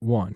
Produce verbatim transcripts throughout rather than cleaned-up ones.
One.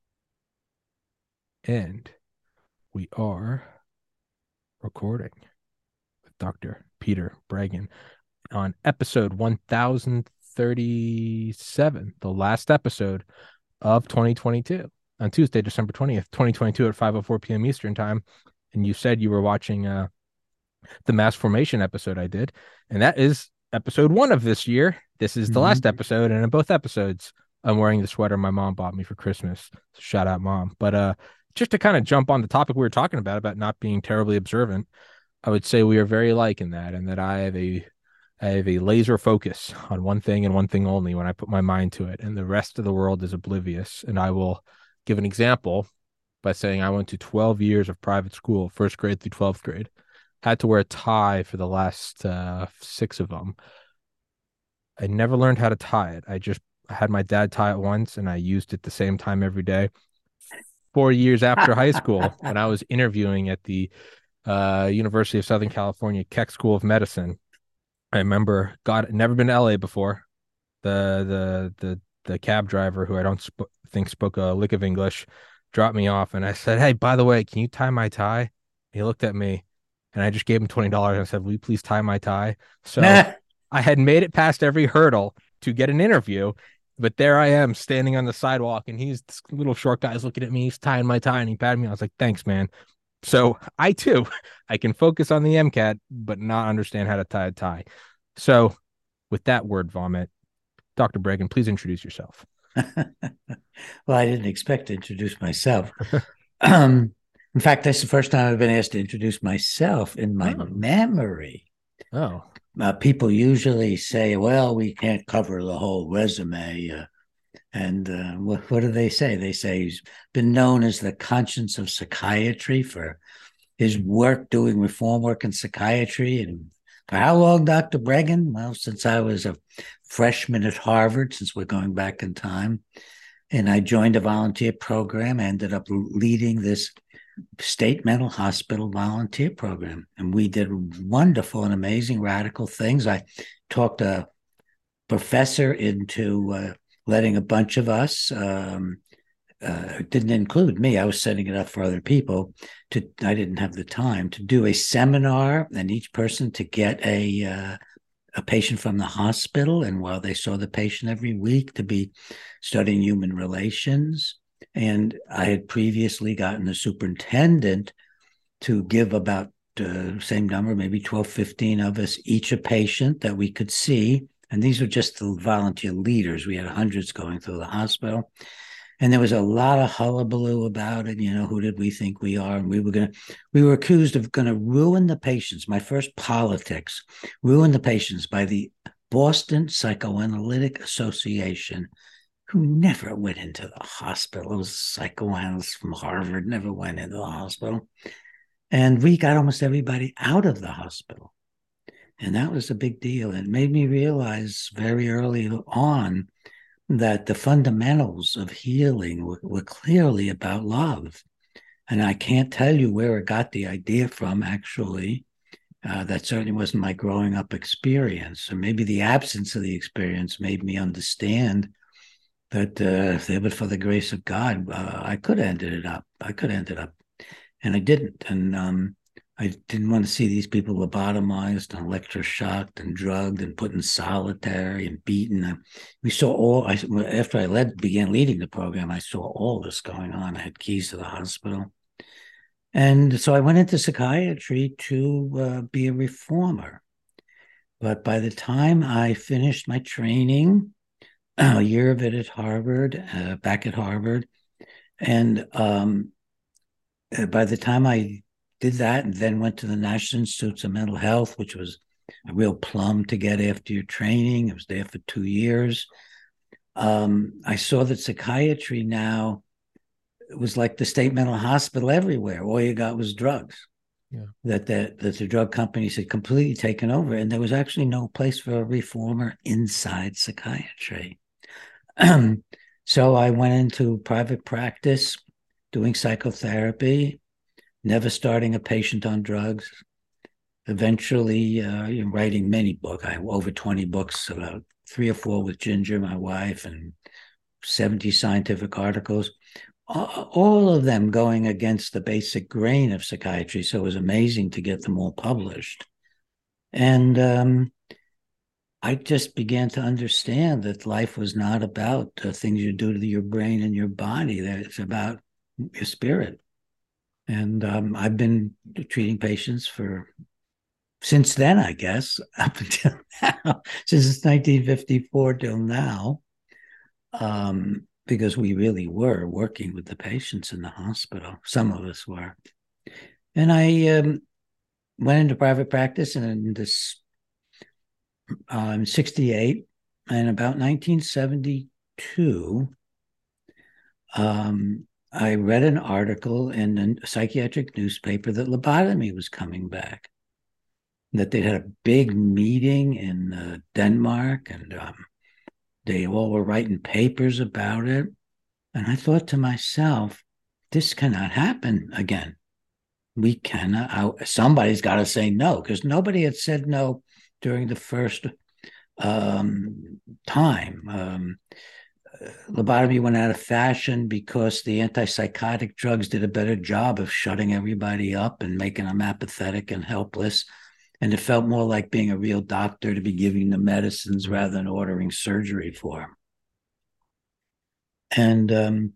And we are recording with Doctor Peter Breggin on episode one thousand thirty-seven, the last episode of twenty twenty-two, on Tuesday, December twentieth, twenty twenty-two at five oh four p.m. Eastern time. And you said you were watching uh, the mass formation episode I did, and that is episode one of this year. This is the last Mhm. episode, and in both episodes, I'm wearing the sweater my mom bought me for Christmas. So shout out, mom. But uh, just to kind of jump on the topic we were talking about about not being terribly observant, I would say we are very alike in that, and that I have a I have a laser focus on one thing and one thing only when I put my mind to it, and the rest of the world is oblivious. And I will give an example by saying I went to twelve years of private school, first grade through twelfth grade. Had to wear a tie for the last uh, six of them. I never learned how to tie it. I just I had my dad tie it once, and I used it the same time every day. Four years after high school, when I was interviewing at the uh, University of Southern California Keck School of Medicine, I remember, God, never been to L A before. The the the the cab driver, who I don't sp- think spoke a lick of English, dropped me off, and I said, "Hey, by the way, can you tie my tie?" He looked at me, and I just gave him twenty dollars and I said, "Will you please tie my tie?" So Nah. I had made it past every hurdle to get an interview, but there I am standing on the sidewalk, and he's this little short guy's looking at me. He's tying my tie, and he patted me. I was like, "Thanks, man." So I too, I can focus on the MCAT, but not understand how to tie a tie. So with that word vomit, Doctor Bregan, please introduce yourself. Well, I didn't expect to introduce myself. Um, in fact, that's the first time I've been asked to introduce myself in my Oh, memory. oh, Uh, people usually say, well, we can't cover the whole resume. Uh, and uh, what, what do they say? They say he's been known as the conscience of psychiatry for his work doing reform work in psychiatry. And for how long, Doctor Bregan? Well, since I was a freshman at Harvard, since we're going back in time. And I joined a volunteer program, ended up leading this state mental hospital volunteer program. And we did wonderful and amazing radical things. I talked a professor into uh, letting a bunch of us, um, uh, didn't include me. I was setting it up for other people. To I didn't have the time to do a seminar, and each person to get a uh, a patient from the hospital, and while they saw the patient every week, to be studying human relations. And I had previously gotten the superintendent to give about the uh, same number, maybe twelve, fifteen of us, each a patient that we could see. And these were just the volunteer leaders. We had hundreds going through the hospital. And there was a lot of hullabaloo about it. You know, who did we think we are? And we were going to, we were accused of going to ruin the patients. My first politics, ruin the patients by the Boston Psychoanalytic Association, who never went into the hospital. It was psychoanalysts from Harvard, never went into the hospital. And we got almost everybody out of the hospital. And that was a big deal. It made me realize very early on that the fundamentals of healing were, were clearly about love. And I can't tell you where I got the idea from, actually. Uh, that certainly wasn't my growing up experience. Or maybe the absence of the experience made me understand that uh, if it was for the grace of God, uh, I could have ended it up. I could have ended up, and I didn't. And um, I didn't want to see these people lobotomized and electroshocked and drugged and put in solitary and beaten. We saw all. I, after I led began leading the program, I saw all this going on. I had keys to the hospital, and so I went into psychiatry to uh, be a reformer. But by the time I finished my training, a year of it at Harvard, uh, back at Harvard, and um, uh, by the time I did that and then went to the National Institutes of Mental Health, which was a real plum to get after your training. I was there for two years. Um, I saw that psychiatry now was like the state mental hospital everywhere. All you got was drugs. yeah. That the, that the drug companies had completely taken over, and there was actually no place for a reformer inside psychiatry. So I went into private practice doing psychotherapy, never starting a patient on drugs. Eventually, uh, you know, writing many books. I have over twenty books, about three or four with Ginger, my wife, and seventy scientific articles, all of them going against the basic grain of psychiatry. So it was amazing to get them all published. And um, I just began to understand that life was not about the things you do to your brain and your body, that it's about your spirit. And um, I've been treating patients for since then, I guess, up until now, since nineteen fifty-four till now, um, because we really were working with the patients in the hospital. Some of us were. And I um, went into private practice in this um, sixty-eight, and about nineteen seventy-two, um, I read an article in a psychiatric newspaper that lobotomy was coming back, that they had a big meeting in uh, Denmark, and um, they all were writing papers about it. And I thought to myself, this cannot happen again. We cannot, I, somebody's got to say no, because nobody had said no during the first um, time. Um, lobotomy went out of fashion because the antipsychotic drugs did a better job of shutting everybody up and making them apathetic and helpless. And it felt more like being a real doctor to be giving them medicines rather than ordering surgery for them. And um,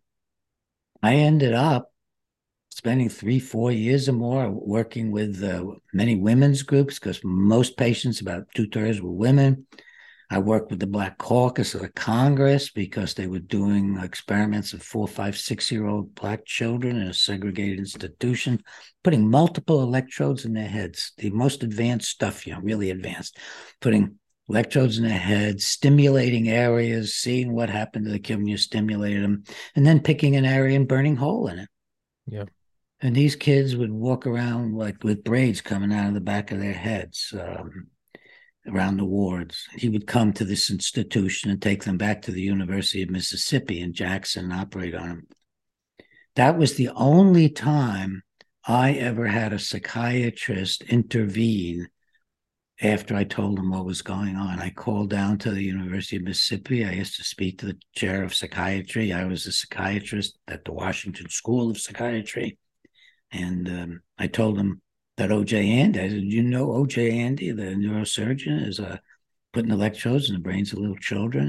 I ended up spending three, four years or more working with uh, many women's groups, because most patients, about two-thirds, were women. I worked with the Black Caucus of the Congress because they were doing experiments of four, five, six-year-old Black children in a segregated institution, putting multiple electrodes in their heads, the most advanced stuff, you know, really advanced, putting electrodes in their heads, stimulating areas, seeing what happened to the kid when you stimulated them, and then picking an area and burning a hole in it. Yeah. And these kids would walk around like with braids coming out of the back of their heads. Um, around the wards. He would come to this institution and take them back to the University of Mississippi in Jackson and operate on them. That was the only time I ever had a psychiatrist intervene after I told him what was going on. I called down to the University of Mississippi. I asked to speak to the chair of psychiatry. I was a psychiatrist at the Washington School of Psychiatry. And um, I told him that O J Andy, I said, you know O J Andy, the neurosurgeon, is uh, putting electrodes in the brains of little children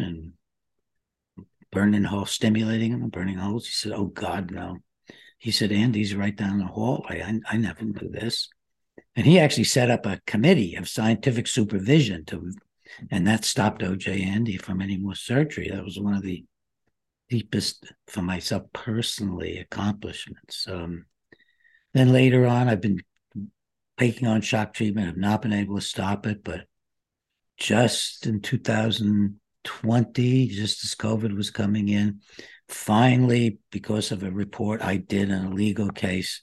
and burning holes, stimulating them and burning holes. He said, oh, God, no. He said, Andy's right down the hallway. I, I never knew this. And he actually set up a committee of scientific supervision to, and that stopped O J Andy from any more surgery. That was one of the deepest, for myself personally, accomplishments. Um, then later on, I've been taking on shock treatment. I've not been able to stop it, but just in two thousand twenty, just as COVID was coming in, finally, because of a report I did in a legal case,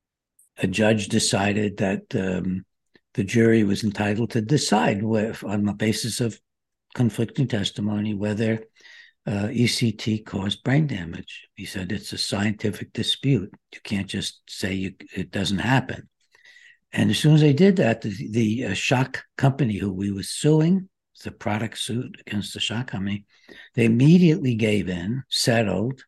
a judge decided that um, the jury was entitled to decide where, on the basis of conflicting testimony, whether uh, E C T caused brain damage. He said it's a scientific dispute. You can't just say you, it doesn't happen. And as soon as they did that, the, the uh, shock company who we were suing, the product suit against the shock company, they immediately gave in, settled,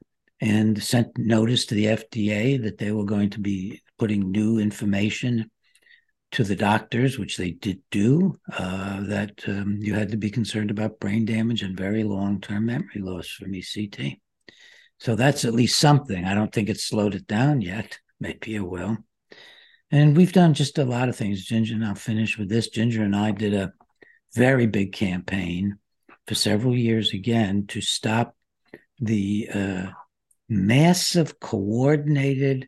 and sent notice to the F D A that they were going to be putting new information to the doctors, which they did do, uh, that um, you had to be concerned about brain damage and very long-term memory loss from E C T. So that's at least something. I don't think it's slowed it down yet. Maybe it will. And we've done just a lot of things. Ginger, and I'll finish with this. Ginger and I did a very big campaign for several years again to stop the uh, massive coordinated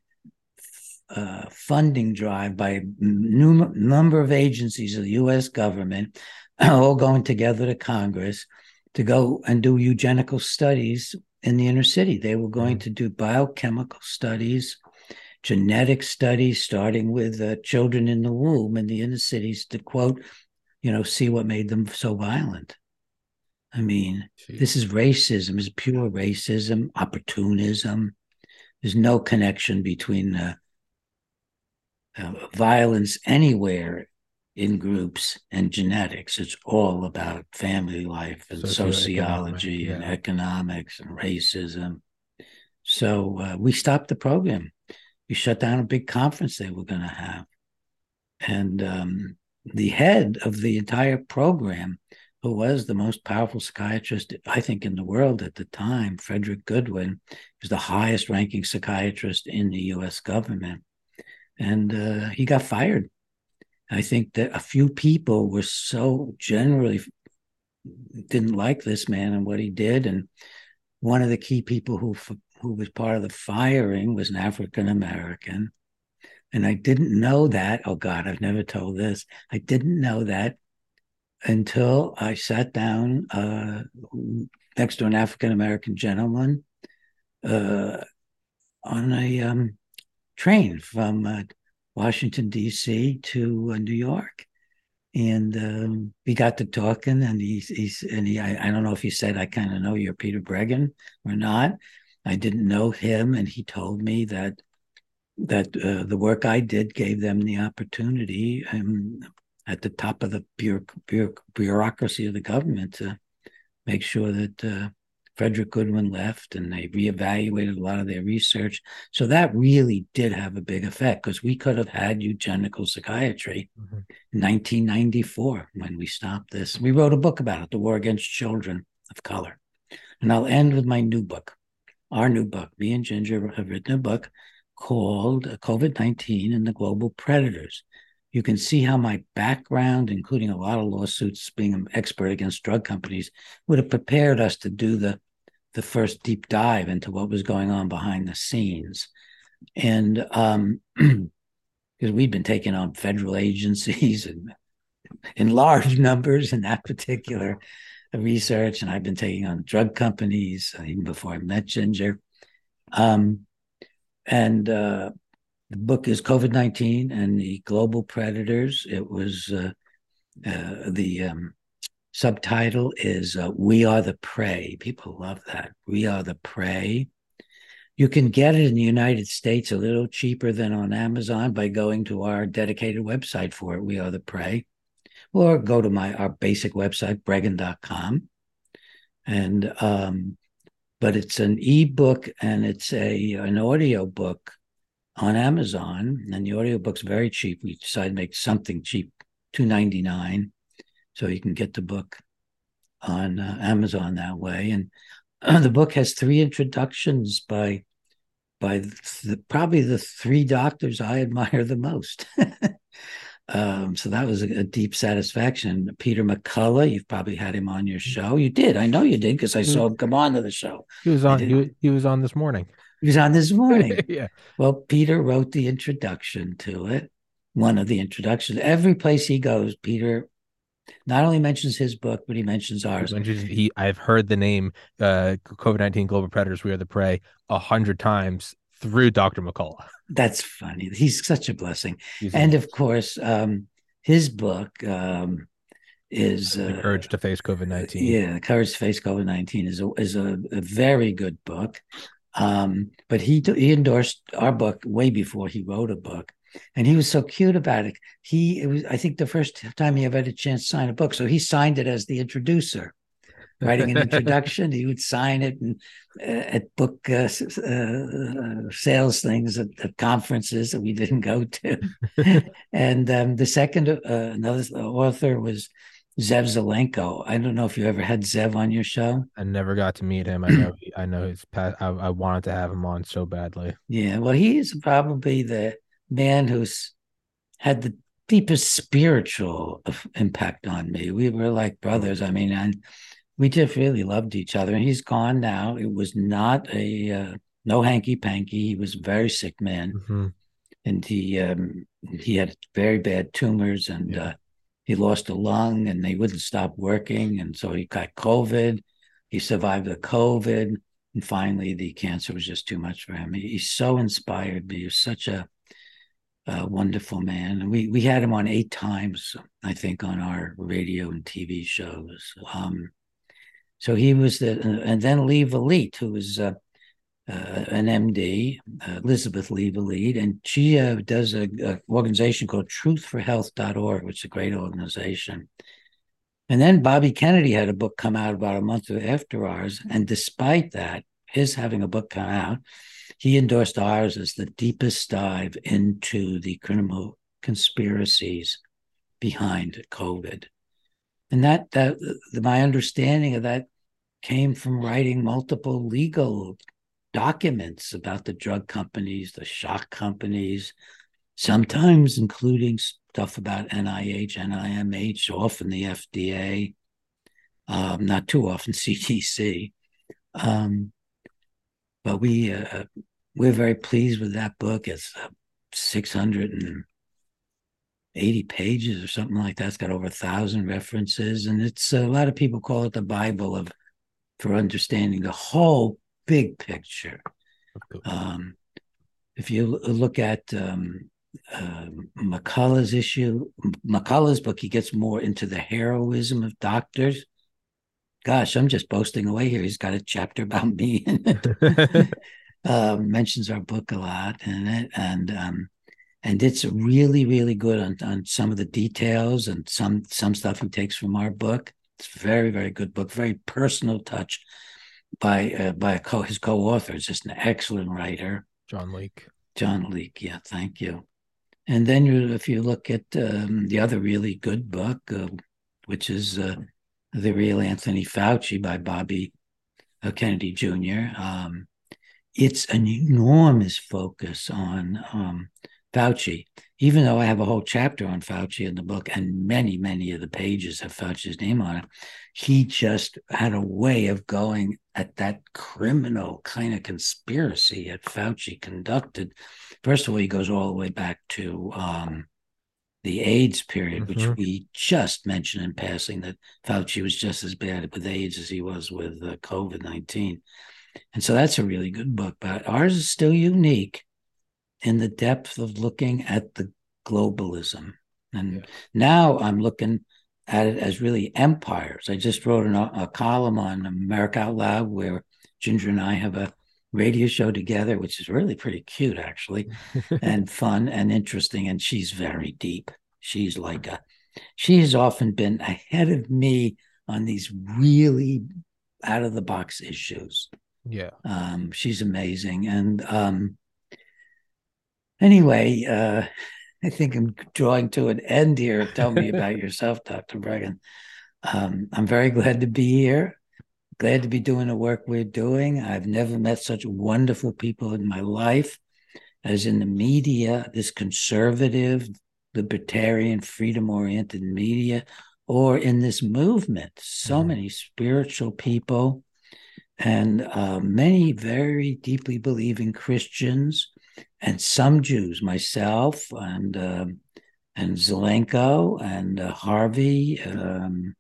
uh, funding drive by a num- number of agencies of the U S government, all going together to Congress to go and do eugenical studies in the inner city. They were going mm-hmm. to do biochemical studies, genetic studies, starting with uh, children in the womb in the inner cities to, quote, you know, see what made them so violent. I mean, Jeez. This is racism, it's pure racism, opportunism. There's no connection between uh, uh, violence anywhere in groups and genetics. It's all about family life and Socioeconomic. sociology and Yeah. economics and racism. So uh, we stopped the program. We shut down a big conference they were going to have. And um, the head of the entire program, who was the most powerful psychiatrist, I think, in the world at the time, Frederick Goodwin, was the highest ranking psychiatrist in the U S government. And uh, he got fired. I think that a few people were so generally didn't like this man and what he did. And one of the key people who who was part of the firing was an African American. And I didn't know that. Oh God, I've never told this. I didn't know that until I sat down uh, next to an African American gentleman uh, on a um, train from uh, Washington, D C to uh, New York. And um, we got to talking, and he's, he's and he, I, I don't know if he said, I kind of know you're Peter Breggin or not. I didn't know him, and he told me that that uh, the work I did gave them the opportunity um, at the top of the bureauc- bureaucracy of the government to make sure that uh, Frederick Goodwin left, and they reevaluated a lot of their research. So that really did have a big effect, because we could have had eugenical psychiatry Mm-hmm. in nineteen ninety-four when we stopped this. We wrote a book about it, The War Against Children of Color. And I'll end with my new book, our new book. Me and Ginger have written a book called COVID nineteen and the Global Predators. You can see how my background, including a lot of lawsuits, being an expert against drug companies, would have prepared us to do the, the first deep dive into what was going on behind the scenes. And um, because we'd been taking on federal agencies and in large numbers in that particular research, and I've been taking on drug companies uh, even before I met Ginger. Um, and uh, the book is COVID nineteen and the Global Predators. It was uh, uh, the um, subtitle is uh, We Are the Prey. People love that. We Are the Prey. You can get it in the United States a little cheaper than on Amazon by going to our dedicated website for it, We Are the Prey, or go to my our basic website, breggin dot com. And um, but it's an ebook and it's a an audio book on Amazon, and the audiobook's very cheap. We decided to make something cheap, two ninety-nine, so you can get the book on uh, Amazon that way. And uh, the book has three introductions by by the, probably the three doctors I admire the most. um, so that was a, a deep satisfaction. Peter McCullough, you've probably had him on your show. You did. I know you did, because I saw him come on to the show. He was I on. He did. was, he was on this morning. He was on this morning. Yeah. Well, Peter wrote the introduction to it, one of the introductions. Every place he goes, Peter not only mentions his book, but he mentions ours. He mentions he. I've heard the name uh, COVID nineteen Global Predators. We Are the Prey a hundred times through Doctor McCullough. That's funny. He's such a blessing. He's and a, of course, um, his book um, is The uh, Courage to Face COVID nineteen. Yeah, The Courage to Face COVID nineteen is a, is a, a very good book. Um, but he he endorsed our book way before he wrote a book, and he was so cute about it. He it was I think the first time he ever had a chance to sign a book, so he signed it as the introducer, writing an introduction. He would sign it and, uh, at book uh, uh, sales things at, at conferences that we didn't go to. And um, the second uh, another author was Zev Zelenko. I don't know if you ever had Zev on your show. I never got to meet him. I know. He, I know his past. I, I wanted to have him on so badly. Yeah, well, he is probably the man who's had the deepest spiritual impact on me. We were like brothers. I mean, and we just really loved each other. And he's gone now. It was not a uh, no hanky panky. He was a very sick man, Mm-hmm. and he um, he had very bad tumors, and Yeah. uh, he lost a lung, and they wouldn't stop working, and so he got COVID. He survived the COVID, and finally the cancer was just too much for him. He, he so inspired me. He was such a, a wonderful man. And we we had him on eight times, I think, on our radio and T V shows. Um, so he was the, and then Lee Valit, who was uh, uh, an M D, uh, Elizabeth Leave-a-Lead, and she uh, does a, a organization called truth for health dot org, which is a great organization. And then Bobby Kennedy had a book come out about a month after ours. And despite that, his having a book come out, he endorsed ours as the deepest dive into the criminal conspiracies behind COVID. And that, that my understanding of that came from writing multiple legal documents about the drug companies, the shock companies, sometimes including stuff about N I H, N I M H, often the F D A, um, not too often C D C. Um, but we uh, we're very pleased with that book. It's uh, six hundred eighty pages or something like that. It's got over a thousand references, and it's uh, a lot of people call it the Bible of for understanding the whole big picture. Um, if you look at um, uh, McCullough's issue, McCullough's book, he gets more into the heroism of doctors. Gosh, I'm just boasting away here. He's got a chapter about me in it. uh, mentions our book a lot in it, and um, and it's really, really good on, on some of the details and some some stuff he takes from our book. It's a very, very good book, very personal touch by uh, by a co his co-author. It's just an excellent writer, John Leake. John Leake. Yeah, thank you. And then you, if you look at um, the other really good book, uh, which is uh, The Real Anthony Fauci by Bobby uh, Kennedy Junior, um, it's an enormous focus on um, Fauci, even though I have a whole chapter on Fauci in the book, and many, many of the pages have Fauci's name on it. He just had a way of going at that criminal kind of conspiracy that Fauci conducted. First of all, he goes all the way back to um, the AIDS period, mm-hmm. which we just mentioned in passing, that Fauci was just as bad with AIDS as he was with uh, COVID nineteen. And so that's a really good book, but ours is still unique in the depth of looking at the globalism. And yeah. now I'm looking at it as really empires. I just wrote an, a column on America Out Loud where Ginger and I have a radio show together, which is really pretty cute, actually, and fun and interesting. And she's very deep. She's like a, she has often been ahead of me on these really out of the box issues. Yeah. Um, she's amazing. And um, anyway, uh, I think I'm drawing to an end here. Tell me about yourself, Doctor Breggin. Um, I'm very glad to be here. Glad to be doing the work we're doing. I've never met such wonderful people in my life as in the media, this conservative, libertarian, freedom-oriented media, or in this movement. So mm-hmm. many spiritual people and uh, many very deeply believing Christians and some Jews, myself and uh, and Zelenko and uh, Harvey. Um,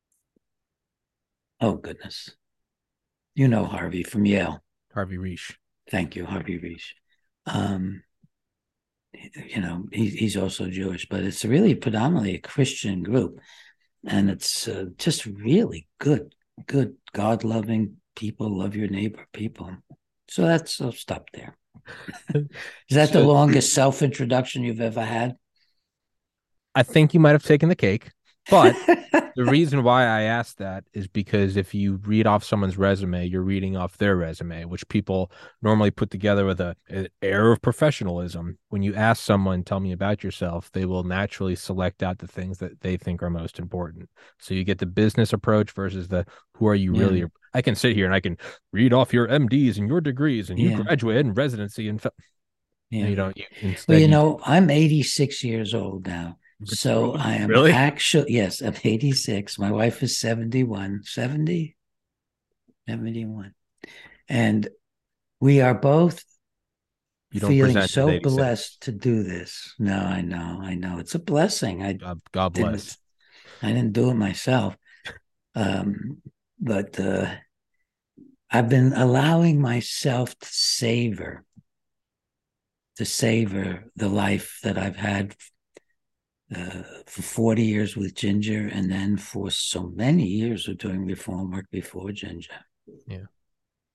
oh, goodness. You know Harvey from Yale. Harvey Reish. Thank you, Harvey Reish. Um, you know, he, he's also Jewish, but it's really predominantly a Christian group. And it's uh, just really good, good, God-loving people, love your neighbor people. So that's, I'll stop there. Is that so, the longest self-introduction you've ever had? I think you might have taken the cake. But the reason why I asked that is because if you read off someone's resume, you're reading off their resume, which people normally put together with a, an air of professionalism. When you ask someone, tell me about yourself, they will naturally select out the things that they think are most important. So you get the business approach versus the who are you really? Yeah. I can sit here and I can read off your M Ds and your degrees and you yeah. graduated in residency and yeah. you don't. You, instead, well, you you know, I'm eighty-six years old now. So I am really? actually, yes, I'm eighty-six. My wife is seventy-one, seventy, seventy-one. And we are both you don't feeling so blessed to do this. No, I know, I know. It's a blessing. I God, God bless. I didn't do it myself. Um, but uh, I've been allowing myself to savor, to savor the life that I've had Uh, for forty years with Ginger, and then for so many years of doing reform work before Ginger. Yeah.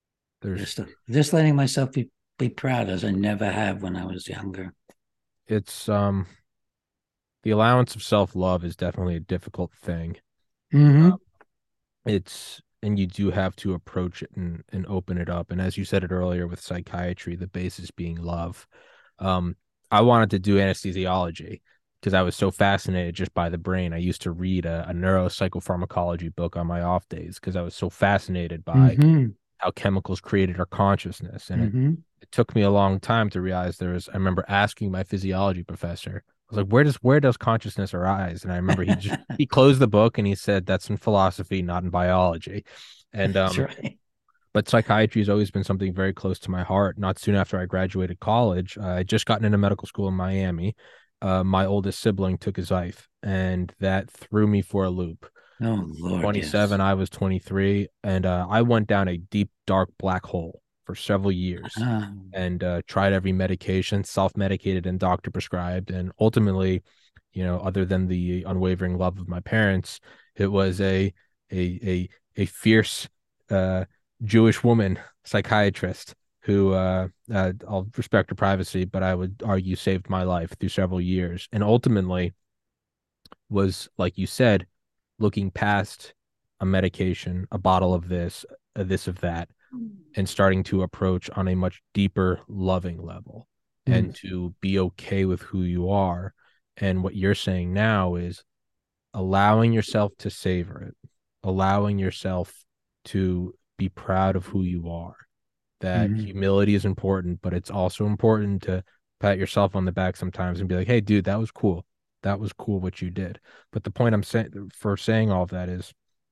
There's Just, just letting myself be, be proud as I never have when I was younger. it's um the allowance of self-love is definitely a difficult thing. Mm-hmm. It's and you do have to approach it and and open it up. And as you said it earlier with psychiatry, the basis being love. Um, I wanted to do anesthesiology because I was so fascinated just by the brain. I used to read a, a neuropsychopharmacology book on my off days because I was so fascinated by Mm-hmm. how chemicals created our consciousness. And it, Mm-hmm. it took me a long time to realize there was, I remember asking my physiology professor, I was like, where does where does consciousness arise? And I remember he just he closed the book and he said, that's in philosophy, not in biology. And That's um, right. but psychiatry has always been something very close to my heart. Not soon after I graduated college, uh, I just gotten into medical school in Miami. Uh, my oldest sibling took his life, and that threw me for a loop. Oh Lord, twenty-seven, yes. I was twenty-three, and uh, I went down a deep, dark black hole for several years Ah, and uh, tried every medication, self-medicated and doctor prescribed, and ultimately, you know, other than the unwavering love of my parents, it was a a a a fierce uh, Jewish woman psychiatrist who uh, uh, I'll respect her privacy, but I would argue saved my life through several years, and ultimately was, like you said, looking past a medication, a bottle of this, a this of that, and starting to approach on a much deeper, loving level and mm, to be okay with who you are. And what you're saying now is allowing yourself to savor it, allowing yourself to be proud of who you are. That mhm. humility is important, but it's also important to pat yourself on the back sometimes and be like, hey, dude, that was cool. That was cool what you did. But the point I'm saying for saying all of that is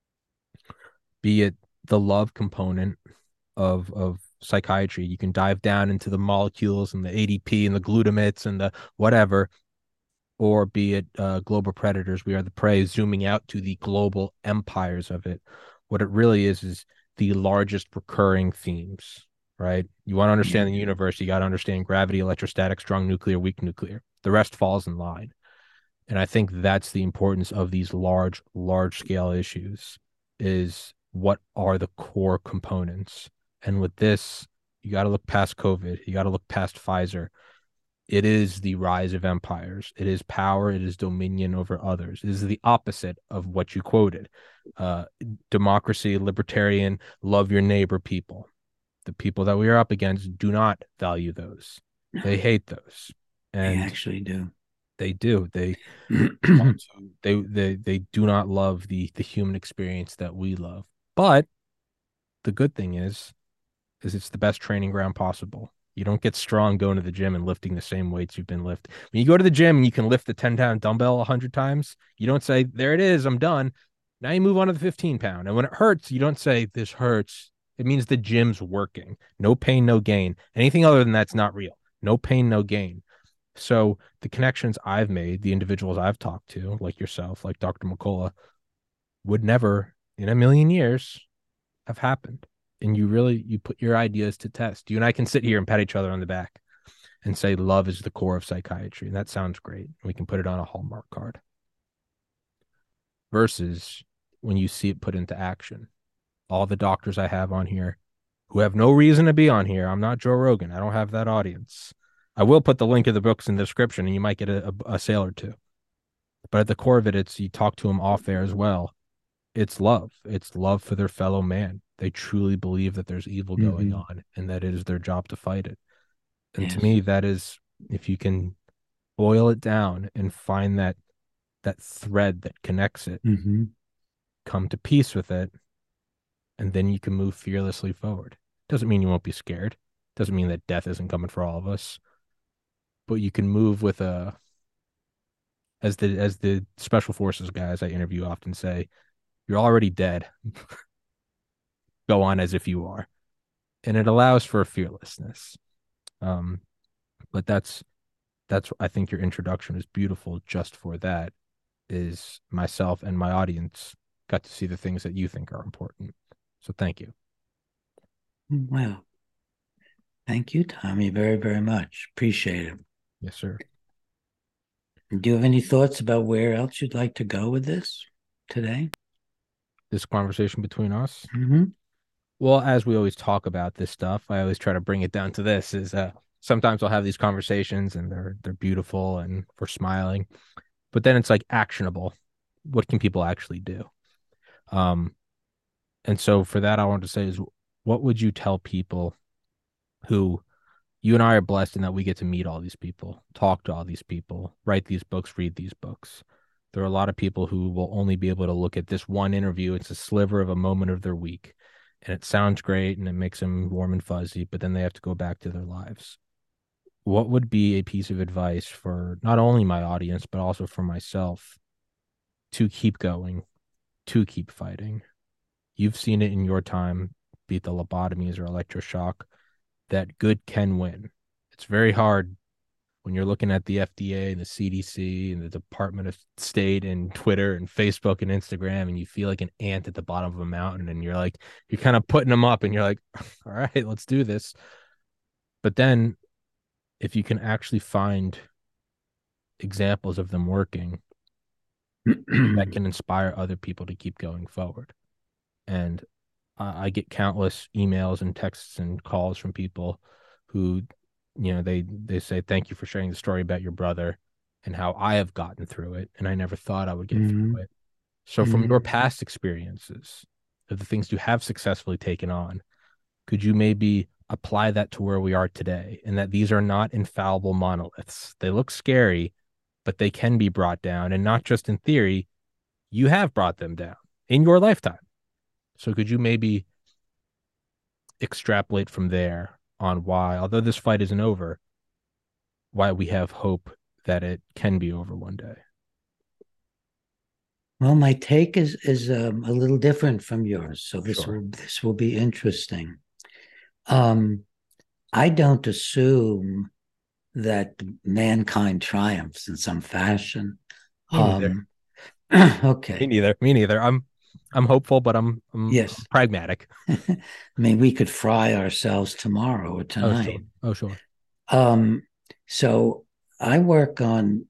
be it the love component of of psychiatry. You can dive down into the molecules and the A D P and the glutamates and the whatever, or be it uh, global predators. We are the prey, zooming out to the global empires of it. What it really is is the largest recurring themes, right? You want to Yeah. understand the universe, you got to understand gravity, electrostatic, strong nuclear, weak nuclear. The rest falls in line. And I think that's the importance of these large, large scale issues is what are the core components. And with this, you got to look past COVID. You got to look past Pfizer. It is the rise of empires. It is power. It is dominion over others. It is the opposite of what you quoted. Uh, democracy, libertarian, love your neighbor people. The people that we are up against do not value those. They No, hate those. they And actually do. they do. They want to they they they do not love the the human experience that we love. But the good thing is is it's the best training ground possible. You don't get strong going to the gym and lifting the same weights you've been lifting. When you go to the gym and you can lift the ten pound dumbbell a hundred times, you don't say, there it is, I'm done. Now you move on to the fifteen pound. And when it hurts, you don't say, this hurts. It means the gym's working. No pain, no gain. Anything other than that's not real. No pain, no gain. So the connections I've made, the individuals I've talked to, like yourself, like Doctor McCullough, would never in a million years have happened. And you really you put your ideas to test. You and I can sit here and pat each other on the back and say love is the core of psychiatry. And that sounds great. We can put it on a Hallmark card. Versus when you see it put into action. All the doctors I have on here who have no reason to be on here. I'm not Joe Rogan. I don't have that audience. I will put the link of the books in the description and you might get a, a, a sale or two. But at the core of it, it's you talk to them off there as well. It's love. It's love for their fellow man. They truly believe that there's evil going Hmm. on and that it is their job to fight it. And to Yes. me, that is if you can boil it down and find that that thread that connects it, Hmm. come to peace with it, and then you can move fearlessly forward. Doesn't mean you won't be scared. Doesn't mean that death isn't coming for all of us, but you can move with a as the as the special forces guys I interview often say, you're already dead. Go on as if you are. And it allows for fearlessness. Um, but that's that's I think your introduction is beautiful just for that. Is myself and my audience got to see the things that you think are important. So thank you. Well, thank you, Tommy, very, very much. Appreciate it. Yes, sir. Do you have any thoughts about where else you'd like to go with this today? This conversation between us. Mm-hmm. Well, as we always talk about this stuff, I always try to bring it down to this is uh sometimes I'll have these conversations and they're they're beautiful and we're smiling, but then it's like actionable. What can people actually do? Um, and so for that, I want to say is what would you tell people who you and I are blessed in that we get to meet all these people, talk to all these people, write these books, read these books. There are a lot of people who will only be able to look at this one interview. It's a sliver of a moment of their week. And it sounds great and it makes them warm and fuzzy, but then they have to go back to their lives. What would be a piece of advice for not only my audience, but also for myself to keep going, to keep fighting? You've seen it in your time, be it the lobotomies or electroshock, that good can win. It's very hard when you're looking at the F D A and the C D C and the Department of State and Twitter and Facebook and Instagram, and you feel like an ant at the bottom of a mountain, and you're like, you're kind of putting them up, and you're like, all right, let's do this. But then if you can actually find examples of them working, that can inspire other people to keep going forward. And I get countless emails and texts and calls from people who, you know, they they say thank you for sharing the story about your brother and how I have gotten through it, and I never thought I would get Mm-hmm. through it. So from your Mm-hmm. past experiences of the things you have successfully taken on, could you maybe apply that to where we are today, and that these are not infallible monoliths? They look scary, but they can be brought down, and not just in theory. You have brought them down in your lifetime. So could you maybe extrapolate from there on why, although this fight isn't over, why we have hope that it can be over one day? Well, my take is is um, a little different from yours, so this Sure. will this will be interesting. Um, I don't assume that mankind triumphs in some fashion. Me neither. Um, Me okay, neither. Me neither. I'm I'm hopeful, but I'm I'm, I'm yes. pragmatic. I mean, we could fry ourselves tomorrow or Oh sure. tonight. Oh sure. Um, so I work on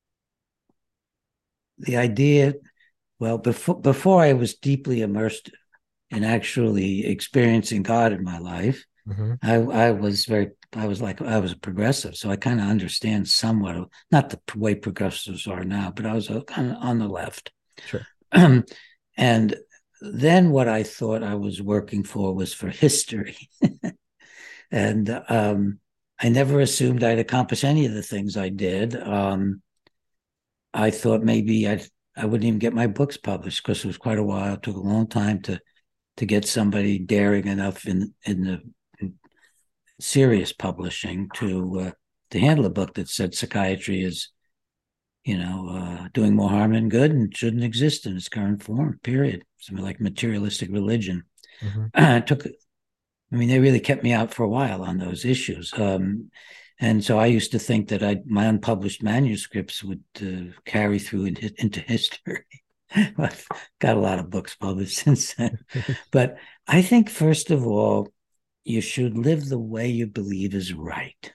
the idea. Well, before before I was deeply immersed in actually experiencing God in my life, Mm-hmm. I I was very I was like I was a progressive, so I kind of understand somewhat of not the way progressives are now, but I was kind of on the left. Sure. And then what I thought I was working for was for history. And um, I never assumed I'd accomplish any of the things I did. Um, I thought maybe I'd, I wouldn't even get my books published because it was quite a while. It took a long time to to get somebody daring enough in in the in serious publishing to uh, to handle a book that said psychiatry is, you know, uh, doing more harm than good and shouldn't exist in its current form. Period. Something like materialistic religion. Mm-hmm. It took I mean, they really kept me out for a while on those issues. Um, and so I used to think that I my unpublished manuscripts would uh, carry through in, into history. I've got a lot of books published since then. But I think, first of all, you should live the way you believe is right.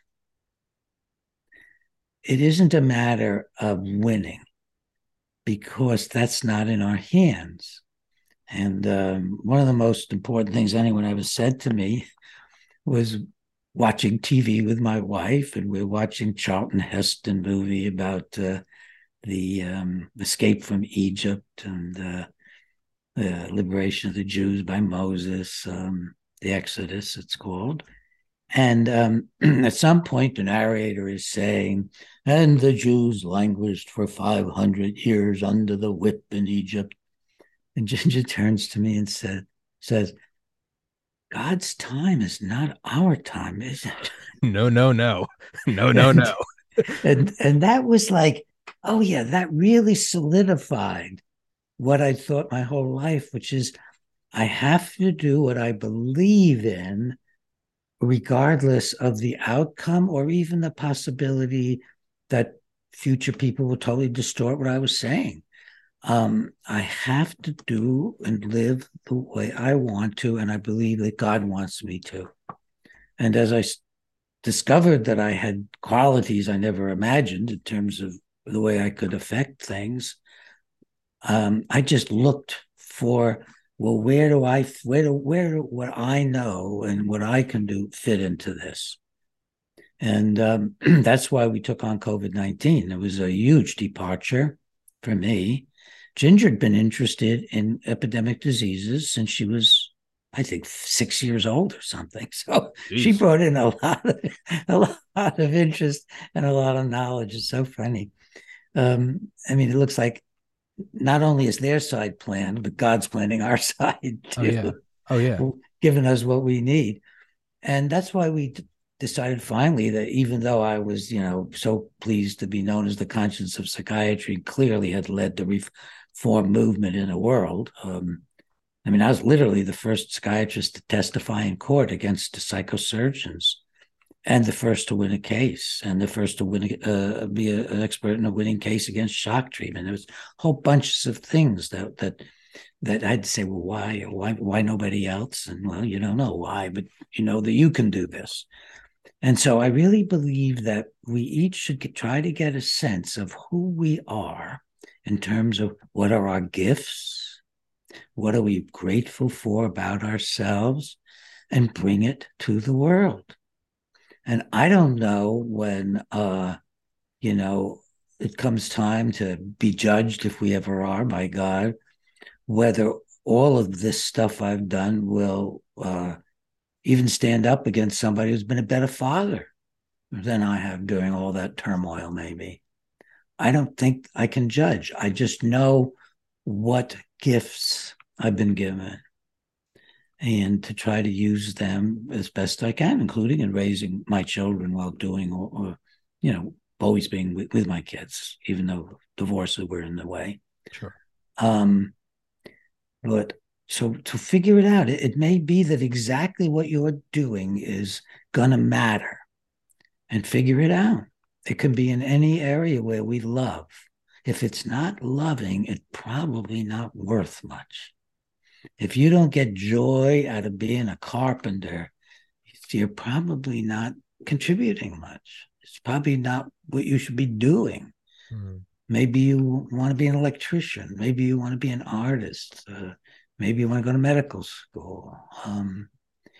It isn't a matter of winning because that's not in our hands. And um, one of the most important things anyone ever said to me was watching T V with my wife, and we we're watching Charlton Heston movie about uh, the um, escape from Egypt and uh, the liberation of the Jews by Moses, um, the Exodus, it's called. And um, at some point, the narrator is saying, and the Jews languished for five hundred years under the whip in Egypt. And Ginger turns to me and said, says, God's time is not our time, is it? No, no, no. No, no, no. And and and that was like, oh yeah, that really solidified what I thought my whole life, which is I have to do what I believe in, regardless of the outcome or even the possibility that future people will totally distort what I was saying. Um, I have to do and live the way I want to, and I believe that God wants me to. And as I discovered that I had qualities I never imagined in terms of the way I could affect things, um, I just looked for well, where do I, where do, where do what I know and what I can do fit into this? And um, that's why we took on COVID nineteen. It was a huge departure for me. Ginger had been interested in epidemic diseases since she was, I think, six years old or something. So she Jeez. brought in a lot of a lot of interest and a lot of knowledge. It's so funny. Um, I mean, it looks like not only is their side planned, but God's planning our side Oh yeah. too, Oh yeah. giving us what we need. And that's why we decided finally that even though I was, you know, so pleased to be known as the conscience of psychiatry, clearly had led the reform movement in the world. Um, I mean, I was literally the first psychiatrist to testify in court against the psychosurgeons, and the first to win a case, and the first to win, uh, be a, an expert in a winning case against shock treatment. There was whole bunches of things that that that I had to say, well, why, why, why nobody else? And well, you don't know why, but you know that you can do this. And so I really believe that we each should get, try to get a sense of who we are in terms of what are our gifts, what are we grateful for about ourselves, and bring it to the world. And I don't know when, uh, you know, it comes time to be judged, if we ever are, by God, whether all of this stuff I've done will uh, even stand up against somebody who's been a better father than I have during all that turmoil, maybe. I don't think I can judge. I just know what gifts I've been given and to try to use them as best I can, including in raising my children while doing, or, or you know, always being with, with my kids, even though divorces were in the way. Sure. Um, but so to figure it out, it, it may be that exactly what you're doing is going to matter, and figure it out. It can be in any area where we love. If it's not loving, it's probably not worth much. If you don't get joy out of being a carpenter, you're probably not contributing much. It's probably not what you should be doing. Mm. Maybe you want to be an electrician. Maybe you want to be an artist. Uh, maybe you want to go to medical school. Um,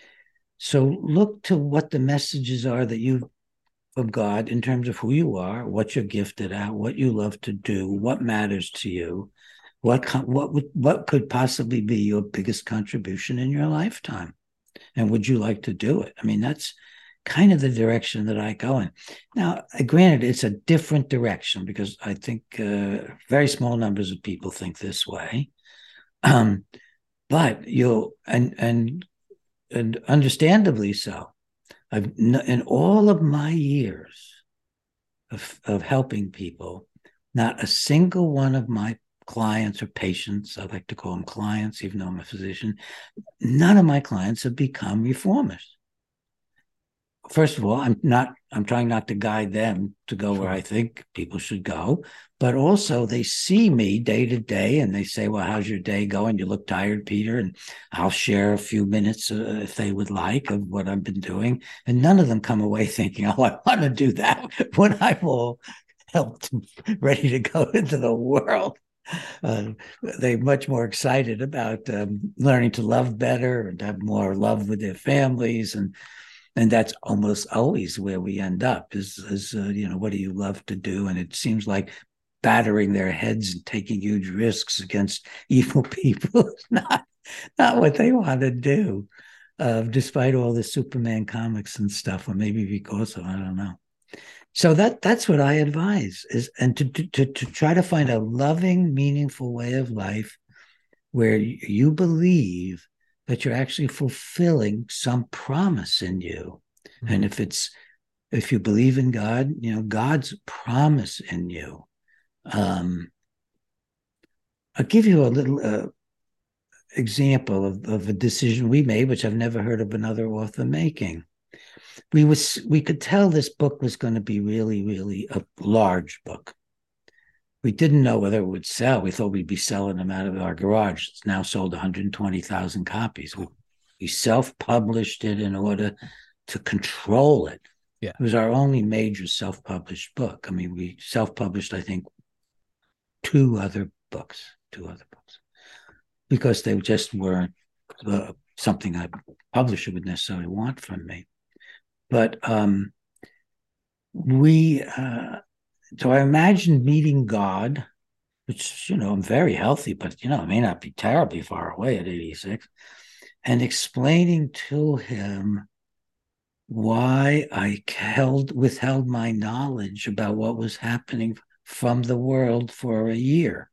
so look to what the messages are that you of God in terms of who you are, what you're gifted at, what you love to do, what matters to you, what what would what could possibly be your biggest contribution in your lifetime, and would you like to do it? I mean, that's kind of the direction that I go in. Now, granted, it's a different direction because I think uh, very small numbers of people think this way, um, but you'll and and and understandably so. I've in all of my years of, of helping people, not a single one of my clients or patients, I like to call them clients, even though I'm a physician, none of my clients have become reformers. First of all, I'm not, I'm trying not to guide them to go Sure. where I think people should go, but also they see me day to day and they say, well, how's your day going? You look tired, Peter. And I'll share a few minutes uh, if they would like of what I've been doing. And none of them come away thinking, oh, I want to do that when I'm all helped, ready to go into the world. Uh, they're much more excited about um, learning to love better and have more love with their families, and and that's almost always where we end up. Is is uh, you know, what do you love to do? And it seems like battering their heads and taking huge risks against evil people is not not what they want to do, uh, despite all the Superman comics and stuff, or maybe because of, I don't know. So that that's what I advise is, and to, to to try to find a loving, meaningful way of life where you believe that you're actually fulfilling some promise in you. Mm-hmm. And if it's if you believe in God, you know, God's promise in you. Um, I'll give you a little uh, example of, of a decision we made, which I've never heard of another author making. We was we could tell this book was going to be really, really a large book. We didn't know whether it would sell. We thought we'd be selling them out of our garage. It's now sold one hundred twenty thousand copies. We, we self-published it in order to control it. Yeah. It was our only major self-published book. I mean, we self-published, I think, two other books, two other books. because they just weren't uh, something a publisher would necessarily want from me. But um, we, uh, so I imagined meeting God, which, you know, I'm very healthy, but, you know, I may not be terribly far away at eighty-six, and explaining to him why I held withheld my knowledge about what was happening from the world for a year.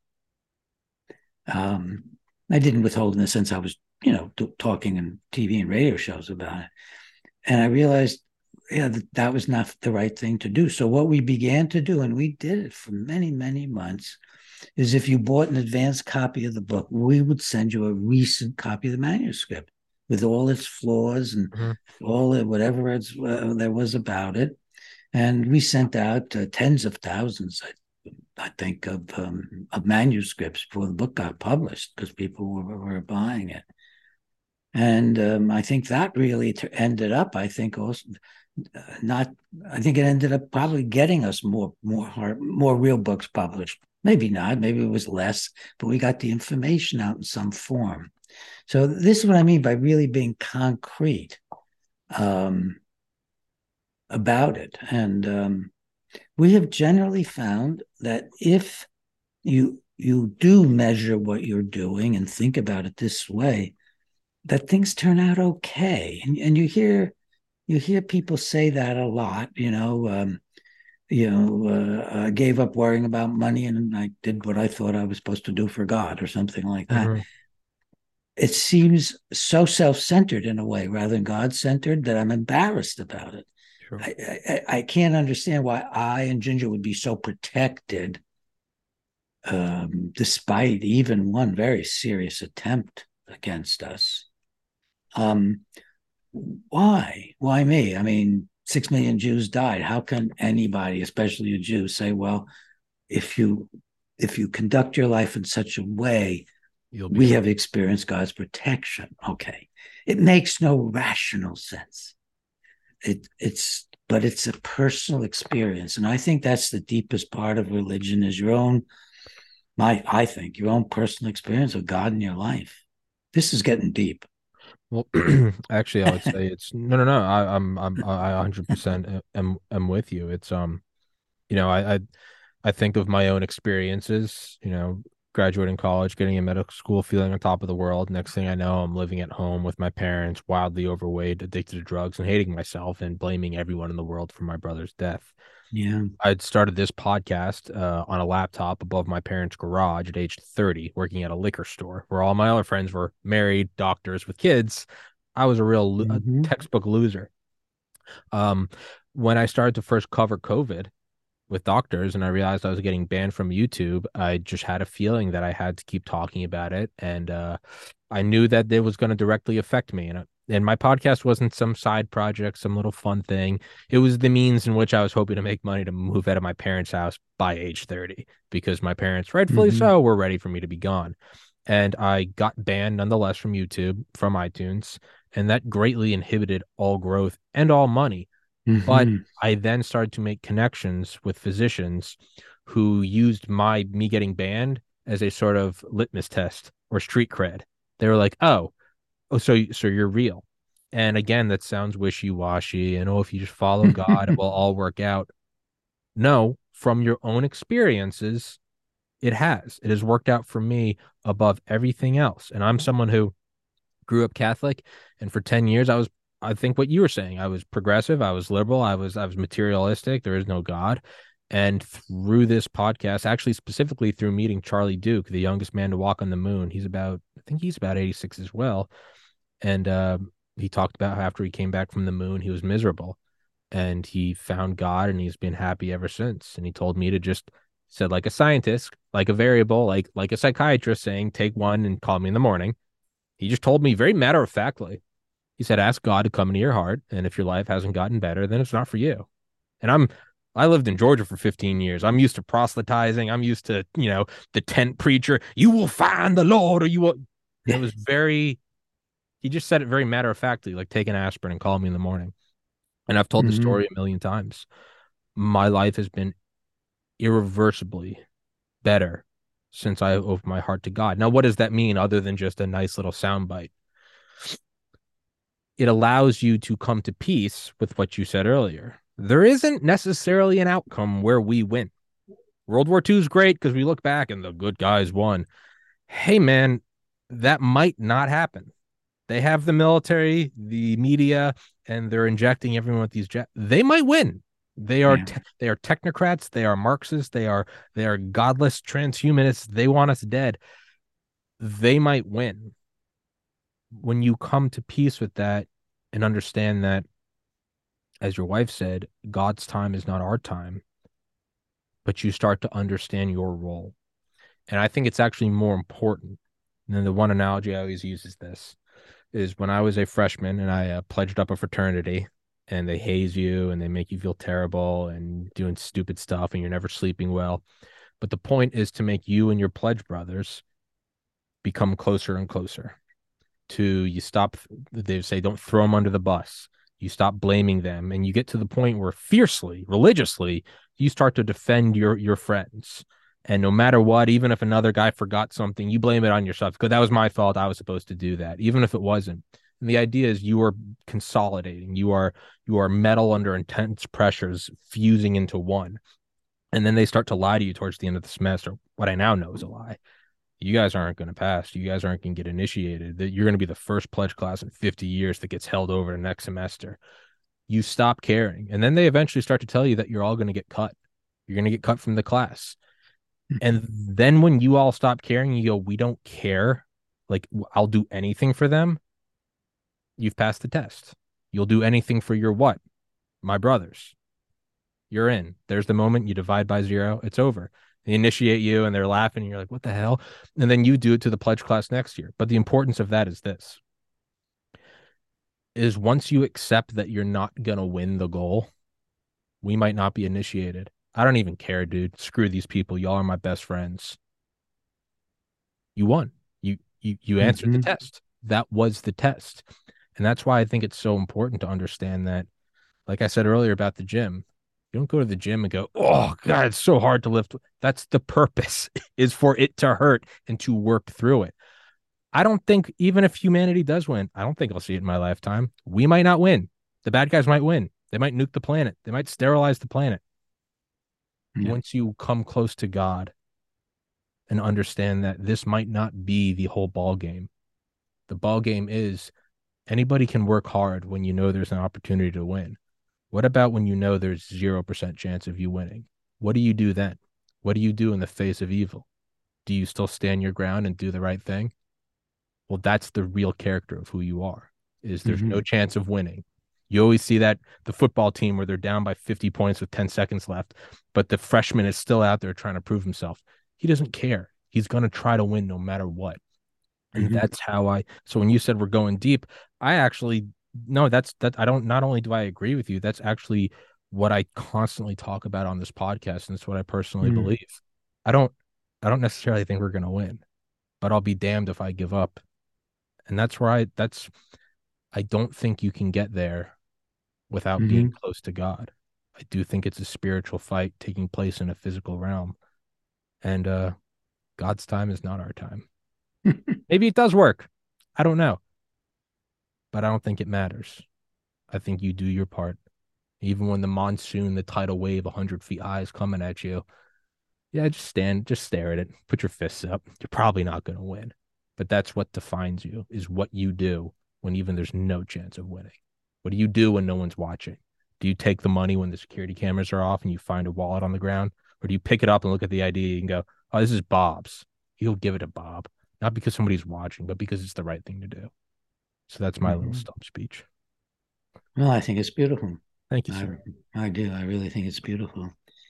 Um, I didn't withhold in the sense I was, you know, t- talking in T V and radio shows about it. And I realized, yeah, that, that was not the right thing to do. So what we began to do, and we did it for many, many months, is if you bought an advanced copy of the book, we would send you a recent copy of the manuscript with all its flaws and Mhm. all the, whatever it's, uh, there was about it. And we sent out uh, tens of thousands, I, I think, of, um, of manuscripts before the book got published because people were, were buying it. And um, I think that really t- ended up, I think, also uh, not. I think it ended up probably getting us more, more hard, more real books published. Maybe not. Maybe it was less, but we got the information out in some form. So this is what I mean by really being concrete um, about it. And um, we have generally found that if you you do measure what you're doing and think about it this way, that things turn out okay. And, and you hear you hear people say that a lot. You know, um, you know, uh, I gave up worrying about money and I did what I thought I was supposed to do for God, or something like that. Mhm. It seems so self-centered in a way, rather than God-centered, that I'm embarrassed about it. Sure. I, I, I can't understand why I and Ginger would be so protected, um, despite even one very serious attempt against us. Um, why? Why me? I mean, six million Jews died. How can anybody, especially a Jew, say, well, if you if you conduct your life in such a way, You'll be we fine. have experienced God's protection? Okay. It makes no rational sense. It it's but it's a personal experience. And I think that's the deepest part of religion is your own, my I think, your own personal experience of God in your life. This is getting deep. Well, actually, I would say it's no, no, no. I, I'm, I'm, I one hundred percent am, am with you. It's, um, you know, I, I, I think of my own experiences, you know, graduating college, getting in medical school, feeling on top of the world. Next thing I know, I'm living at home with my parents, wildly overweight, addicted to drugs, and hating myself and blaming everyone in the world for my brother's death. Yeah. I'd started this podcast uh, on a laptop above my parents' garage at age thirty, working at a liquor store where all my other friends were married, doctors with kids. I was a real lo- a Mm-hmm. textbook loser. Um, when I started to first cover COVID with doctors and I realized I was getting banned from YouTube, I just had a feeling that I had to keep talking about it. And uh, I knew that it was going to directly affect me. And, uh, and my podcast wasn't some side project, some little fun thing. It was the means in which I was hoping to make money to move out of my parents' house by age thirty because my parents, rightfully Mm-hmm. so, were ready for me to be gone. And I got banned nonetheless from YouTube, from iTunes, and that greatly inhibited all growth and all money. But Mm-hmm. I then started to make connections with physicians who used my me getting banned as a sort of litmus test or street cred. They were like, "Oh, oh, so so you're real." And again, that sounds wishy-washy. And oh, if you just follow God, it will all work out. No, from your own experiences, it has. It has worked out for me above everything else. And I'm someone who grew up Catholic, and for ten years I was I think what you were saying. I was progressive, I was liberal, I was I was materialistic. There is no God. And through this podcast, actually specifically through meeting Charlie Duke, the youngest man to walk on the moon, he's about I think he's about eighty-six as well. And uh, he talked about how after he came back from the moon, he was miserable and he found God and he's been happy ever since. And he told me to just said like a scientist, like a variable, like like a psychiatrist saying, take one and call me in the morning. He just told me very matter of factly. He said, ask God to come into your heart. And if your life hasn't gotten better, then it's not for you. And I'm, I lived in Georgia for fifteen years. I'm used to proselytizing. I'm used to, you know, the tent preacher, you will find the Lord or you will. And it was very, he just said it very matter of factly, like take an aspirin and call me in the morning. And I've told the Mm-hmm. story a million times. My life has been irreversibly better since I opened my heart to God. Now, what does that mean other than just a nice little soundbite? It allows you to come to peace with what you said earlier. There isn't necessarily an outcome where we win. World War Two is great because we look back and the good guys won. Hey, man, that might not happen. They have the military, the media, and they're injecting everyone with these jets. They might win. They are Yeah. te- they are technocrats. They are Marxists. They are they are godless transhumanists. They want us dead. They might win. When you come to peace with that and understand that, as your wife said, God's time is not our time, but you start to understand your role. And I think it's actually more important. And then the one analogy I always use is this is when I was a freshman and I uh, pledged up a fraternity and they haze you and they make you feel terrible and doing stupid stuff and you're never sleeping well. But the point is to make you and your pledge brothers become closer and closer. To you stop, they say, don't throw them under the bus. You stop blaming them and you get to the point where fiercely, religiously, you start to defend your your friends. And no matter what, even if another guy forgot something, you blame it on yourself because that was my fault. I was supposed to do that, even if it wasn't. And the idea is you are consolidating. You are you are metal under intense pressures fusing into one. And then they start to lie to you towards the end of the semester. What I now know is a lie. You guys aren't going to pass. You guys aren't going to get initiated. That you're going to be the first pledge class in fifty years that gets held over the next semester. You stop caring. And then they eventually start to tell you that you're all going to get cut. You're going to get cut from the class. And then when you all stop caring, you go, we don't care. Like, I'll do anything for them. You've passed the test. You'll do anything for your what? My brothers. You're in. There's the moment you divide by zero. It's over. They initiate you and they're laughing. And you're like, what the hell? And then you do it to the pledge class next year. But the importance of that is this is once you accept that you're not going to win the goal, we might not be initiated. I don't even care, dude. Screw these people. Y'all are my best friends. You won. You you you answered the Mm-hmm. test. That was the test. And that's why I think it's so important to understand that, like I said earlier about the gym, you don't go to the gym and go, oh God, it's so hard to lift. That's the purpose, is for it to hurt and to work through it. I don't think, even if humanity does win, I don't think I'll see it in my lifetime. We might not win. The bad guys might win. They might nuke the planet. They might sterilize the planet. Yeah. Once you come close to God and understand that this might not be the whole ball game. The ball game is anybody can work hard when you know there's an opportunity to win. What about when you know there's zero percent chance of you winning? What do you do then? What do you do in the face of evil? Do you still stand your ground and do the right thing? Well, that's the real character of who you are, is there's Mm-hmm. no chance of winning. You always see that the football team where they're down by fifty points with ten seconds left, but the freshman is still out there trying to prove himself. He doesn't care. He's going to try to win no matter what. And Mm-hmm. that's how I, so when you said we're going deep, I actually, no, that's, that I don't, not only do I agree with you, that's actually what I constantly talk about on this podcast. And it's what I personally Mm-hmm. believe. I don't, I don't necessarily think we're going to win, but I'll be damned if I give up. And that's where I, that's, I don't think you can get there without being Mm-hmm. close to God. I do think it's a spiritual fight taking place in a physical realm. And uh God's time is not our time. Maybe it does work. I don't know. But I don't think it matters. I think you do your part. Even when the monsoon, the tidal wave, one hundred feet high is coming at you. Yeah, just stand, just stare at it. Put your fists up. You're probably not going to win. But that's what defines you, is what you do when even there's no chance of winning. What do you do when no one's watching? Do you take the money when the security cameras are off and you find a wallet on the ground? Or do you pick it up and look at the I D and go, oh, this is Bob's. You'll give it to Bob. Not because somebody's watching, but because it's the right thing to do. So that's my little Mm-hmm. stump speech. Well, I think it's beautiful. Thank you, I sir. I do. I really think it's beautiful.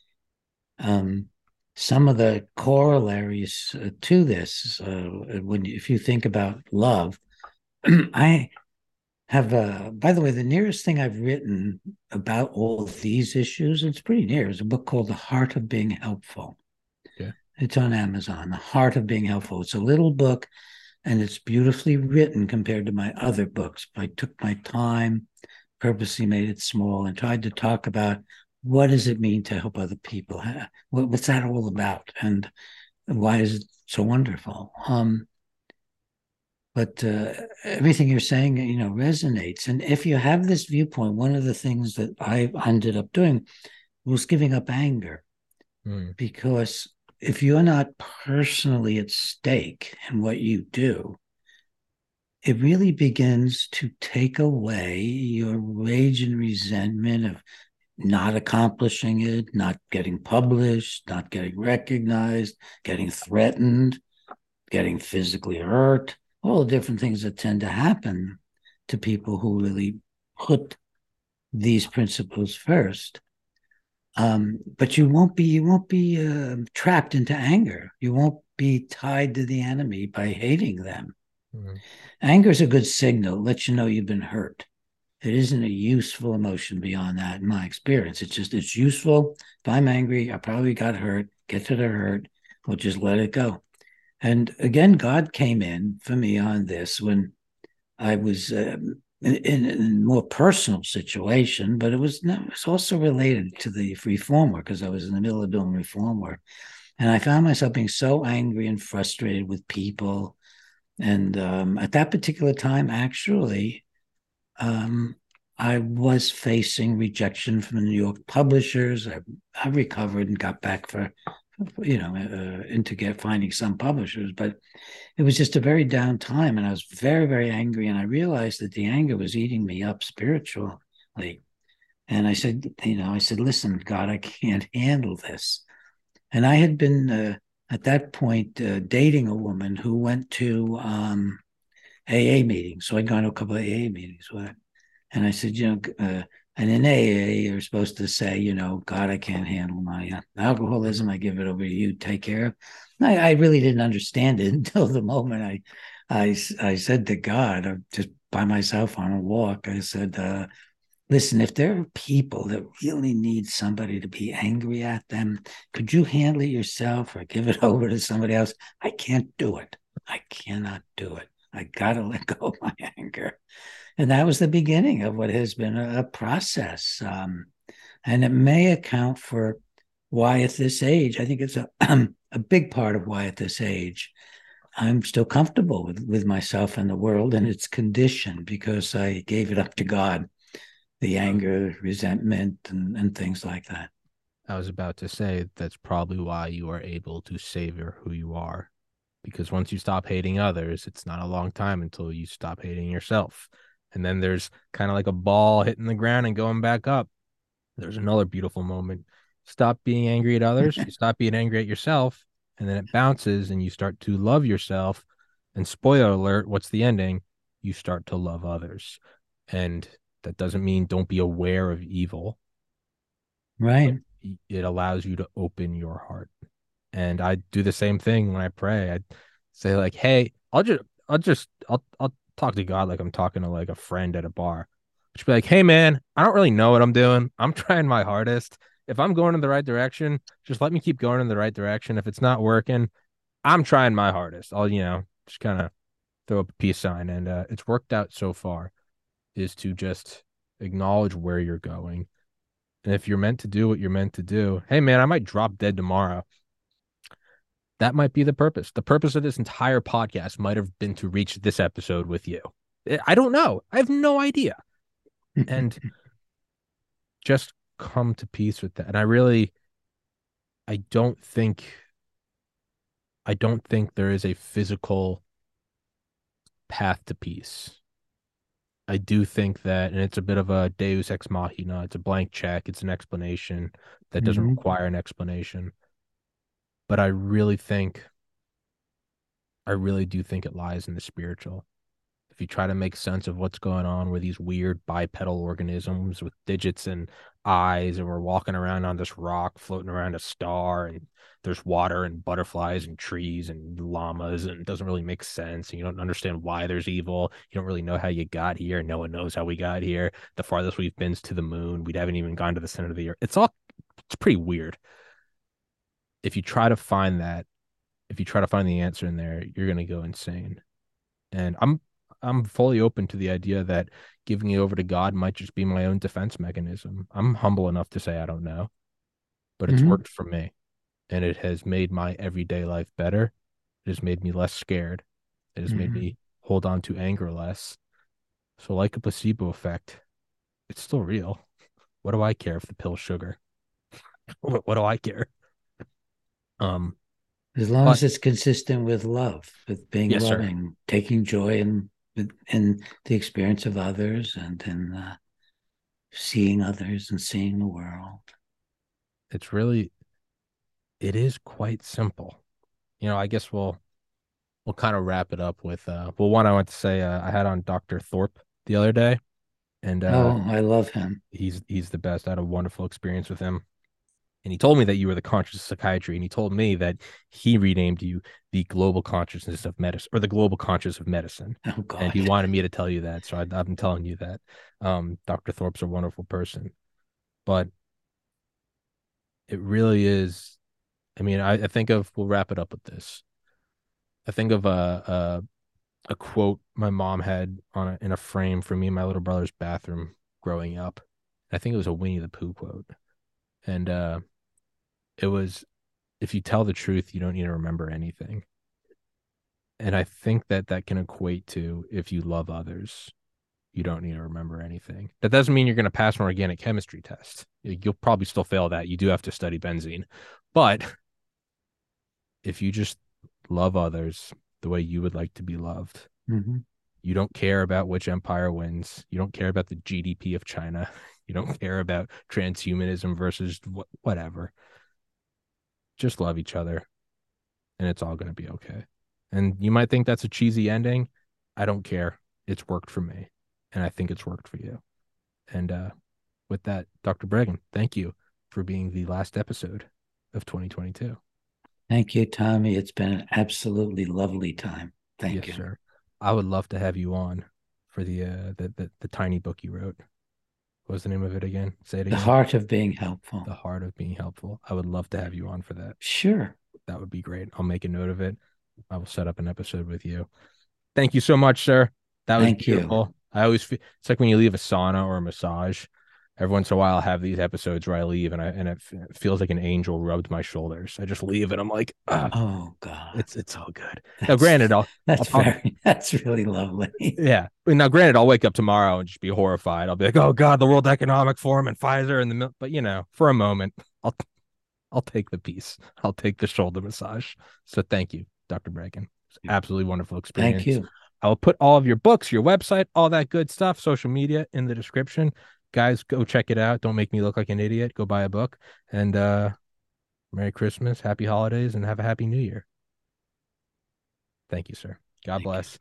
Um, some of the corollaries uh, to this, uh, when if you think about love, I have. Uh, by the way, the nearest thing I've written about all of these issues, it's pretty near, is a book called "The Heart of Being Helpful." Yeah. It's on Amazon. "The Heart of Being Helpful." It's a little book, and it's beautifully written compared to my other books. I took my time, purposely made it small, and tried to talk about what does it mean to help other people. What's that all about? And why is it so wonderful? Um, but uh, everything you're saying, you know, resonates. And if you have this viewpoint, one of the things that I ended up doing was giving up anger, Mm, because if you're not personally at stake in what you do, it really begins to take away your rage and resentment of not accomplishing it, not getting published, not getting recognized, getting threatened, getting physically hurt, all the different things that tend to happen to people who really put these principles first. Um, but you won't be you won't be uh, trapped into anger. You won't be tied to the enemy by hating them. mm, Anger is a good signal, lets you know you've been hurt. It isn't a useful emotion beyond that, in my experience. It's just it's useful. If I'm angry, I probably got hurt. Get to the hurt, or just let it go. And again, God came in for me on this when I was um, in, in, in a more personal situation, but it was, no, it was also related to the reform work because I was in the middle of doing reform work. And I found myself being so angry and frustrated with people. And um, at that particular time, actually, um, I was facing rejection from the New York publishers. I, I recovered and got back for, you know, uh, into get finding some publishers, but it was just a very down time, and I was very, very angry. And I realized that the anger was eating me up spiritually. And I said, you know, I said, listen, God, I can't handle this. And I had been uh, at that point uh, dating a woman who went to um, A A meetings. So I'd gone to a couple of A A meetings with her. And I said, you know, uh, and in A A, you're supposed to say, you know, God, I can't handle my uh, alcoholism. I give it over to you. Take care of. I, I really didn't understand it until the moment I, I, I said to God, uh, just by myself on a walk, I said, uh, listen, if there are people that really need somebody to be angry at them, could you handle it yourself or give it over to somebody else? I can't do it. I cannot do it. I got to let go of my anger. And that was the beginning of what has been a, a process. Um, and it may account for why at this age, I think it's a, a big part of why at this age, I'm still comfortable with, with myself and the world and its condition because I gave it up to God, the I was, anger, resentment, and, and things like that. I was about to say that's probably why you are able to savor who you are. Because once you stop hating others, it's not a long time until you stop hating yourself. And then there's kind of like a ball hitting the ground and going back up. There's another beautiful moment. Stop being angry at others. You stop being angry at yourself, and then it bounces, and you start to love yourself. And spoiler alert, what's the ending? You start to love others. And that doesn't mean don't be aware of evil, but Right. it allows you to open your heart. And I do the same thing when I pray. I say like, "Hey, I'll just, I'll just, I'll, I'll talk to God like I'm talking to like a friend at a bar. Just be like, hey man, I don't really know what I'm doing. I'm trying my hardest. If I'm going in the right direction, just let me keep going in the right direction. If it's not working, I'm trying my hardest. I'll, you know, just kind of throw up a peace sign, and uh, it's worked out so far. Is to just acknowledge where you're going, and if you're meant to do what you're meant to do, hey man, I might drop dead tomorrow. That might be the purpose. The purpose of this entire podcast might have been to reach this episode with you. I don't know. I have no idea. And just come to peace with that. And I really, I don't think, I don't think there is a physical path to peace. I do think that, and it's a bit of a deus ex machina. It's a blank check. It's an explanation that doesn't Mm-hmm. require an explanation. But I really think, I really do think it lies in the spiritual. If you try to make sense of what's going on with these weird bipedal organisms with digits and eyes, and we're walking around on this rock floating around a star, and there's water and butterflies and trees and llamas, and it doesn't really make sense, and you don't understand why there's evil. You don't really know how you got here. No one knows how we got here. The farthest we've been is to the moon. We haven't even gone to the center of the earth. It's all, it's pretty weird. If you try to find that, if you try to find the answer in there, you're going to go insane. And I'm I'm fully open to the idea that giving it over to God might just be my own defense mechanism. I'm humble enough to say I don't know, but it's Mm-hmm. worked for me. and it has made my everyday life better. It has made me less scared. It has made Mhm. me hold on to anger less. So, like a placebo effect, it's still real. What do I care if the pill's sugar? What, what do I care? Um, As long but as it's consistent with love, with being yes, sir. loving, taking joy in in the experience of others and in uh, seeing others and seeing the world. It's really, it is quite simple. You know, I guess we'll we'll kind of wrap it up with uh well, one I want to say uh, I had on doctor Thorpe the other day, and uh Oh, I love him. he's he's the best. I had a wonderful experience with him. And he told me that you were the conscious psychiatry, and he told me that he renamed you the global consciousness of medicine, or the global conscious of medicine. Oh And God. he wanted me to tell you that, so I, I've been telling you that. Um, doctor Thorpe's a wonderful person, but it really is. I mean, I, I think of. We'll wrap it up with this. I think of a a, a quote my mom had on a, in a frame for me in my little brother's bathroom growing up. I think it was a Winnie the Pooh quote, and uh, it was, "If you tell the truth, you don't need to remember anything." And I think that that can equate to, if you love others, you don't need to remember anything. That doesn't mean you're going to pass an organic chemistry test. You'll probably still fail that. You do have to study benzene. But if you just love others the way you would like to be loved, Mm-hmm. you don't care about which empire wins. You don't care about the G D P of China. You don't care about transhumanism versus wh- whatever. Just love each other, and it's all going to be okay. And you might think that's a cheesy ending. I don't care. It's worked for me, and I think it's worked for you. And uh, with that, doctor Bregan, thank you for being the last episode of twenty twenty-two. Thank you, Tommy. It's been an absolutely lovely time. Thank Yes, you. sir. I would love to have you on for the uh, the, the the tiny book you wrote. What was the name of it again? Say it The again. heart of being helpful. The Heart of Being Helpful. I would love to have you on for that. Sure. That would be great. I'll make a note of it. I will set up an episode with you. Thank you so much, sir. That was Thank you. beautiful. I always feel it's like when you leave a sauna or a massage. Every once in a while, I have these episodes where I leave and I and it, it feels like an angel rubbed my shoulders. I just leave and I'm like, ah, Oh God. it's it's all good. Now, That's granted, I'll I'll that's talk. very that's really lovely. Yeah. Now, granted, I'll wake up tomorrow and just be horrified. I'll be like, oh God, the World Economic Forum and Pfizer and the but you know, for a moment, I'll I'll take the piece. I'll take the shoulder massage. So thank you, doctor Bracken. It's an absolutely wonderful Thank experience. you. I will put all of your books, your website, all that good stuff, social media in the description. Guys, go check it out. Don't make me look like an idiot. Go buy a book. And uh Merry Christmas, happy holidays, and have a happy new year. Thank you, sir. God Thank you. bless.